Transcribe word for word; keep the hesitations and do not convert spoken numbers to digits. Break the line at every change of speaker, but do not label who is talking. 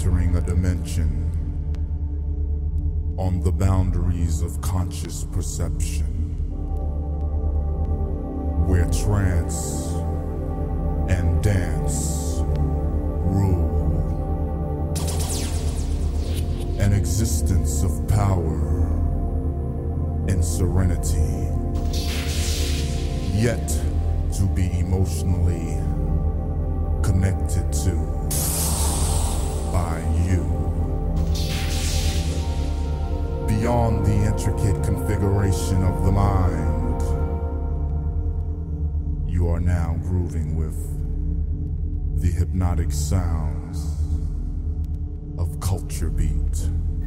entering a dimension on the boundaries of conscious perception, where trance and dance rule, an existence of power and serenity, yet to be emotionally connected to by you. Beyond the intricate configuration of the mind, you are now grooving with the hypnotic sounds of Culture Beat.